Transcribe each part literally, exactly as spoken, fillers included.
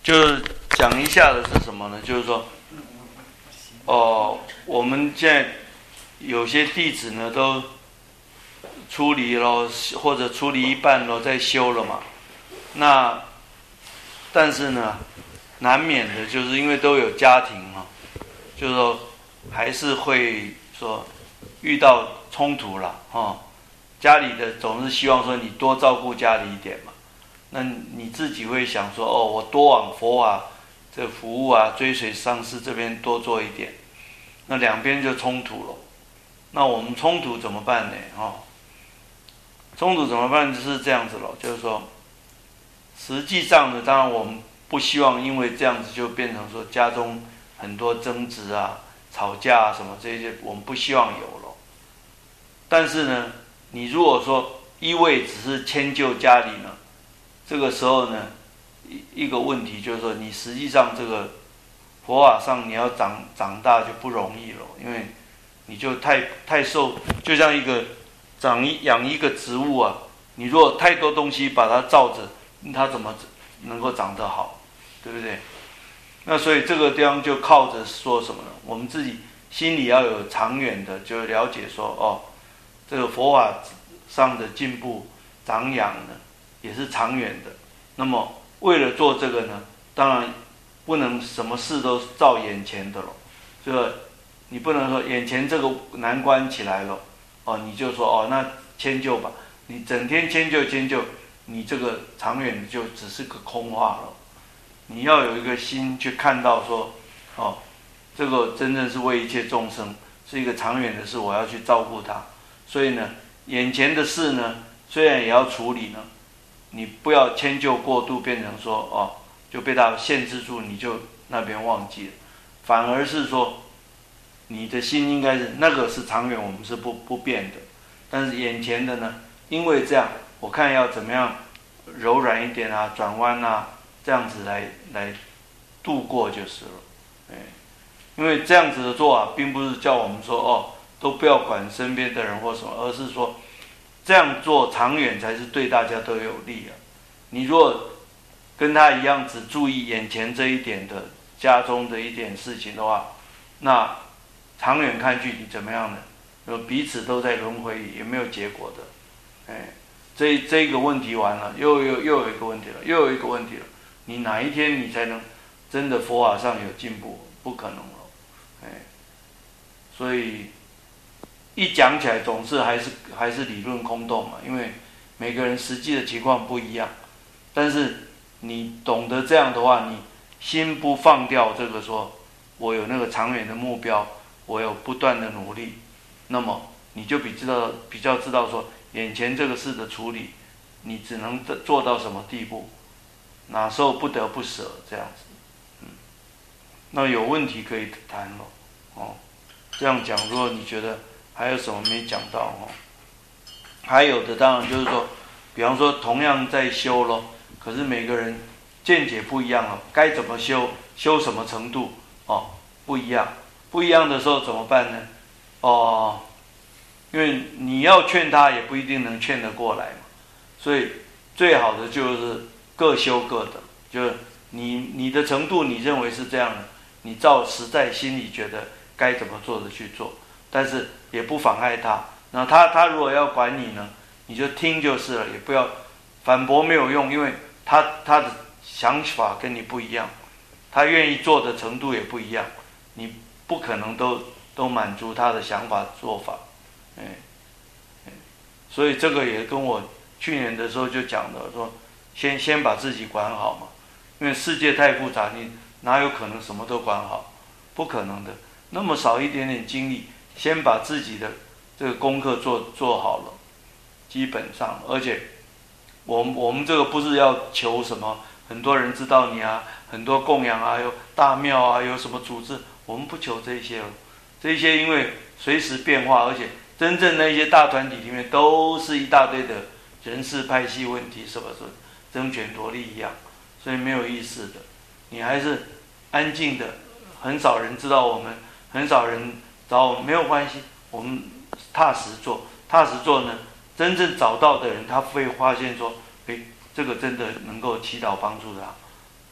就是讲一下的是什么呢？就是说，哦，我们现在有些弟子呢都出离了，或者出离一半了，在修了嘛。那但是呢，难免的就是因为都有家庭嘛，就是说还是会说遇到冲突了哦。家里的总是希望说你多照顾家里一点嘛。那你自己会想说，哦，我多往佛法这服务啊，追随上师这边多做一点，那两边就冲突了。那我们冲突怎么办呢？哦，冲突怎么办？就是这样子了，就是说，实际上呢，当然我们不希望因为这样子就变成说家中很多争执啊、吵架啊什么这些，我们不希望有了。但是呢，你如果说一味只是迁就家里呢，这个时候呢，一个问题就是说，你实际上这个佛法上你要长长大就不容易了，因为你就太太受，就像一个长一养一个植物啊，你如果太多东西把它罩着，它怎么能够长得好，对不对？那所以这个地方就靠着说什么呢？我们自己心里要有长远的，就了解说，哦，这个佛法上的进步长养呢，也是长远的。那么为了做这个呢，当然不能什么事都照眼前的了，就你不能说眼前这个难关起来了，哦，你就说哦，那迁就吧，你整天迁就迁就，你这个长远就只是个空话了。你要有一个心去看到说，哦，这个真正是为一切众生，是一个长远的事，我要去照顾他。所以呢，眼前的事呢，虽然也要处理呢，你不要迁就过度，变成说哦，就被他限制住，你就那边忘记了。反而是说，你的心应该是那个是长远，我们是不不变的。但是眼前的呢，因为这样，我看要怎么样柔软一点啊，转弯啊，这样子来来度过就是了。哎，因为这样子的做法，并不是叫我们说哦，都不要管身边的人或什么，而是说这样做长远才是对大家都有利啊。你如果跟他一样只注意眼前这一点的家中的一点事情的话，那长远看去你怎么样呢？彼此都在轮回里，也没有结果的。哎，这这个问题完了，又又又有一个问题了，又有一个问题了。你哪一天你才能真的佛法上有进步？不可能了。哎，所以一讲起来总是还是还是理论空洞嘛，因为每个人实际的情况不一样。但是你懂得这样的话，你心不放掉这个说，我有那个长远的目标，我有不断的努力，那么你就比知道比较知道说，眼前这个事的处理，你只能做到什么地步，哪时候不得不舍这样子。嗯，那有问题可以谈了。哦，这样讲，如果你觉得还有什么没讲到哦，还有的当然就是说，比方说同样在修咯，可是每个人见解不一样了，该怎么修，修什么程度哦，不一样。不一样的时候怎么办呢？哦，因为你要劝他也不一定能劝得过来嘛，所以最好的就是各修各的，就是你你的程度你认为是这样的，你照实在心里觉得该怎么做的去做，但是也不妨碍他。那他他如果要管你呢，你就听就是了，也不要反驳，没有用，因为他他的想法跟你不一样，他愿意做的程度也不一样，你不可能都都满足他的想法做法。哎，所以这个也跟我去年的时候就讲了，说先先把自己管好嘛，因为世界太复杂，你哪有可能什么都管好？不可能的，那么少一点点精力，先把自己的这个功课做做好了，基本上，而且我们我们这个不是要求什么，很多人知道你啊，很多供养啊，有大庙啊，有什么组织，我们不求这些了，这些因为随时变化，而且真正那些大团体里面都是一大堆的人事派系问题，什么什么争权夺利一样，所以没有意思的。你还是安静的，很少人知道我们，很少人找我们，没有关系，我们踏实做，踏实做呢，真正找到的人，他会发现说，诶，这个真的能够祈祷帮助他，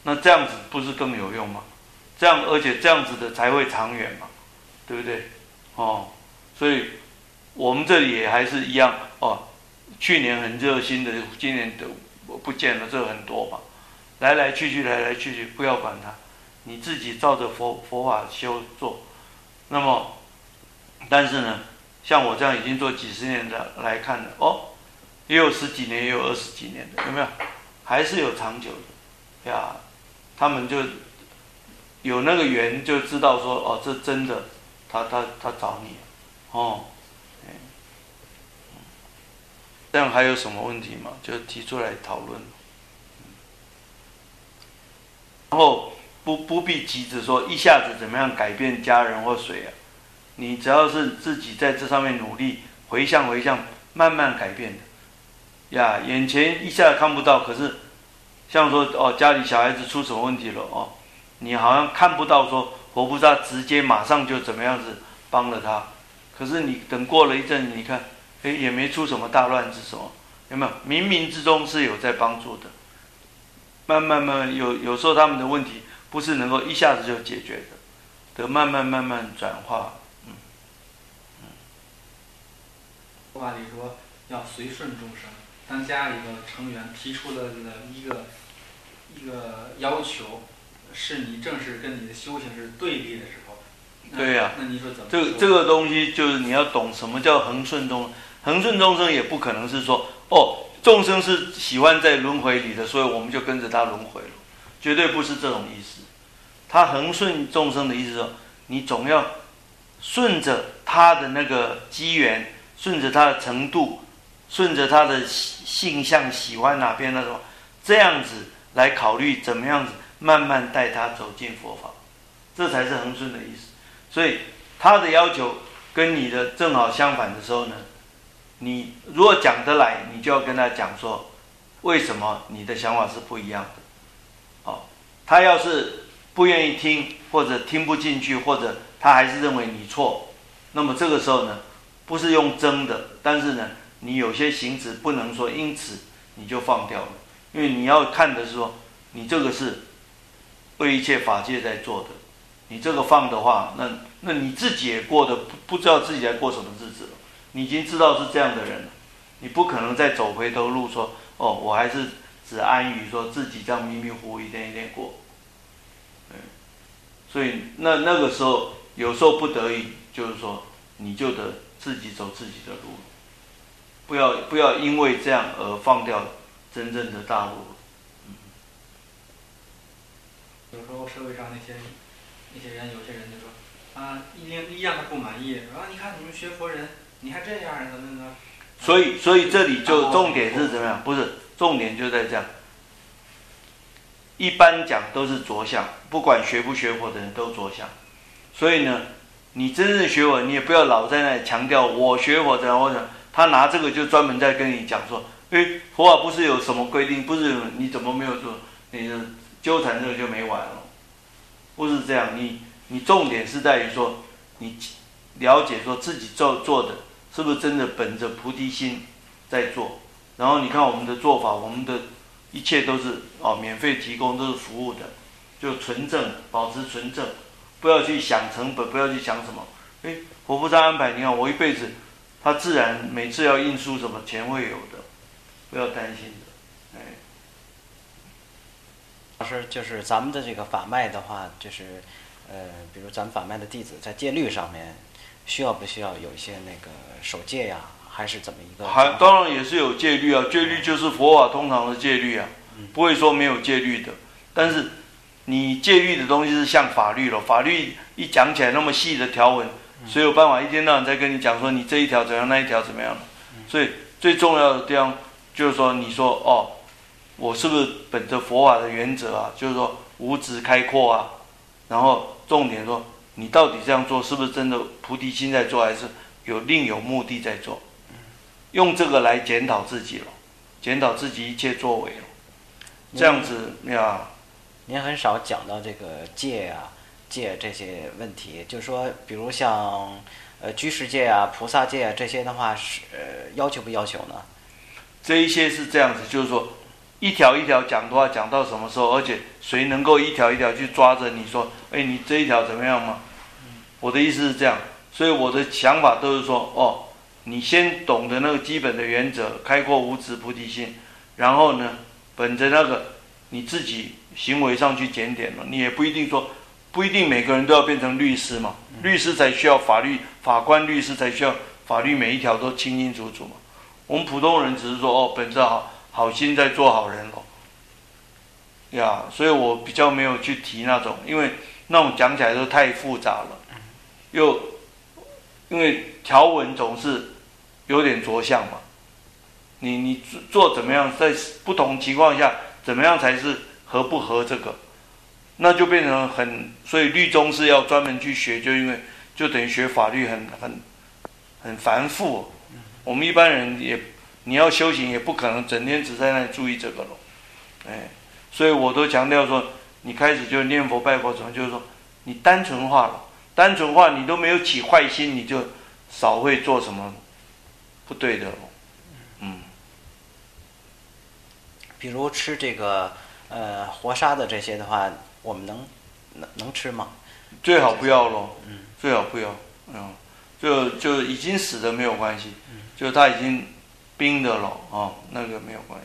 那这样子不是更有用吗？这样而且这样子的才会长远嘛，对不对？哦，所以我们这里也还是一样哦。去年很热心的，今年都不见了，这很多嘛。来来去去，来来去去，不要管它，你自己照着佛佛法修做。那么，但是呢，像我这样已经做几十年的来看的，哦，也有十几年，也有二十几年的，有没有？还是有长久的呀。他们就有那个缘，就知道说，哦，这真的，他他他找你，哦。这样还有什么问题吗？就提出来讨论。然后不不必急着说一下子怎么样改变家人或谁啊，你只要是自己在这上面努力，回向回向，慢慢改变的。呀，眼前一下看不到，可是像说哦家里小孩子出什么问题了哦，你好像看不到说佛菩萨直接马上就怎么样子帮了他，可是你等过了一阵，你看。哎，也没出什么大乱子什么，有没有？冥冥之中是有在帮助的，慢慢慢慢有有时候他们的问题不是能够一下子就解决的，得慢慢慢慢转化。嗯嗯。 佛法里说要随顺众生，当家里的成员提出了一个一个要求，是你正是跟你的修行是对立的时候。 对呀、啊， 那你说怎么？ 这个这个东西就是你要懂什么叫恒顺众生。恒顺众生也不可能是说，哦，众生是喜欢在轮回里的，所以我们就跟着他轮回了，绝对不是这种意思。他恒顺众生的意思说，你总要顺着他的那个机缘，顺着他的程度，顺着他的性向喜欢哪边那种，这样子来考虑怎么样子慢慢带他走进佛法，这才是恒顺的意思。所以他的要求跟你的正好相反的时候呢，你如果讲得来，你就要跟他讲说，为什么你的想法是不一样的。哦，他要是不愿意听，或者听不进去，或者他还是认为你错，那么这个时候呢，不是用争的，但是呢，你有些行止不能说因此你就放掉了，因为你要看的是说，你这个是为一切法界在做的，你这个放的话，那那你自己也过得不不知道自己在过什么日子了。你已经知道是这样的人了，你不可能再走回头路说，哦，我还是只安于说自己这样迷迷糊糊一天一天过。对，所以那那个时候有时候不得已，就是说你就得自己走自己的路，不要不要因为这样而放掉真正的大路。嗯、 有时候社会上那些那些人，有些人就说啊，一一样的不满意，说啊，你看你们学佛人。你还这样怎么怎么？ 所以，所以这里就重点是怎么样？不是重点就在这样。一般讲都是着相，不管学不学佛的人都着相。所以呢，你真正学佛，你也不要老在那里强调我学佛怎样或者他拿这个就专门在跟你讲说，诶，佛法不是有什么规定？不是你怎么没有做？你的纠缠这个就没完了。不是这样，你你重点是在于说，你了解说自己做做的。是不是真的本着菩提心在做？然后你看我们的做法，我们的一切都是哦免费提供，都是服务的，就纯正，保持纯正，不要去想成本，不要去想什么。哎，佛菩萨安排，你看我一辈子，他自然每次要印书什么钱会有的，不要担心的。哎， 老师，就是咱们的这个法脉的话，就是呃，比如咱们法脉的弟子在戒律上面。需要不需要有一些那个守戒呀，还是怎么一个？ 还当然也是有戒律啊，戒律就是佛法通常的戒律啊，不会说没有戒律的。但是你戒律的东西是像法律了，法律一讲起来那么细的条文，谁有办法一天到晚在跟你讲说你这一条怎样，那一条怎么样？所以最重要的地方就是说，你说哦，我是不是本着佛法的原则啊？就是说无执开阔啊，然后重点说。你到底这样做是不是真的菩提心在做，还是有另有目的在做？用这个来检讨自己了，检讨自己一切作为了，这样子呀。 您很少讲到这个戒啊、戒这些问题，就是说，比如像呃居士戒啊、菩萨戒啊这些的话，是呃要求不要求呢？ 这一些是这样子，就是说， 一条一条讲的话讲到什么时候？而且谁能够一条一条去抓着你说，哎，你这一条怎么样吗？我的意思是这样，所以我的想法都是说，哦，你先懂得那个基本的原则，开阔无执菩提心，然后呢，本着那个你自己行为上去检点了，你也不一定说，不一定每个人都要变成律师嘛，律师才需要法律，法官律师才需要法律每一条都清清楚楚嘛。我们普通人只是说，哦，本着好好心在做好人咯，呀，所以我比较没有去提那种，因为那种讲起来都太复杂了，又因为条文总是有点着相嘛，你你做怎么样，在不同情况下怎么样才是合不合这个，那就变成很，所以律宗是要专门去学，就因为就等于学法律很很很繁复，我们一般人也你要修行也不可能整天只在那里注意这个咯，哎，所以我都强调说，你开始就念佛拜佛怎么，就是说你单纯化了，单纯化你都没有起坏心，你就少会做什么不对的咯，嗯。 比如吃这个呃活杀的这些的话，我们能能能吃吗？ 最好不要咯， 嗯， 最好不要，嗯，就就已经死的没有关系，嗯，就他已经冰的了哦，那个没有关系。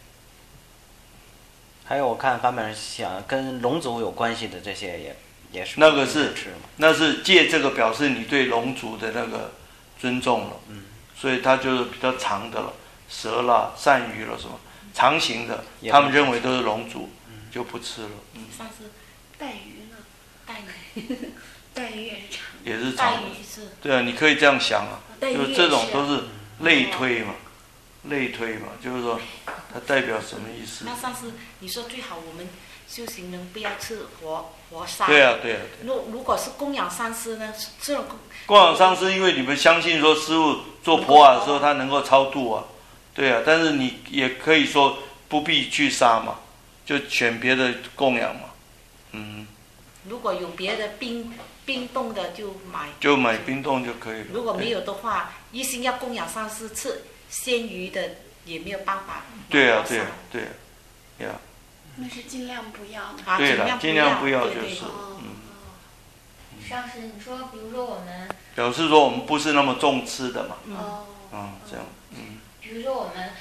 还有我看法本想跟龙族有关系的这些也也是那个是吃吗？ 那是借这个表示你对龙族的那个尊重了， 嗯， 所以它就是比较长的了，蛇啦、鳝鱼了什么长形的，他们认为都是龙族，嗯，就不吃了。嗯， 上次带鱼呢，带鱼，带鱼也是长， 也是带长的。 鱼是， 对啊，你可以这样想啊，就带鱼也这种是都是类推嘛，类推嘛，就是说它代表什么意思？ 那上次你说最好我们修行人不要吃活活杀。 对啊，对啊。 如如果是供养上师呢，这种供养上师，因为你们相信说师父做婆瓦的时候他能够超度啊，对啊，但是你也可以说不必去杀嘛，就选别的供养嘛，嗯。 如果有别的冰冰冻的就买。 就买冰冻就可以了。 如果没有的话，一心要供养上师吃鲜鱼的也没有办法。 对啊，对啊，对啊，呀。 那是尽量不要的。 啊， 对了，尽量不要就对对是， 哦嗯。 上师，你说，比如说我们， 表示说我们不是那么重吃的嘛， 哦。 嗯，这样，嗯。 比如说我们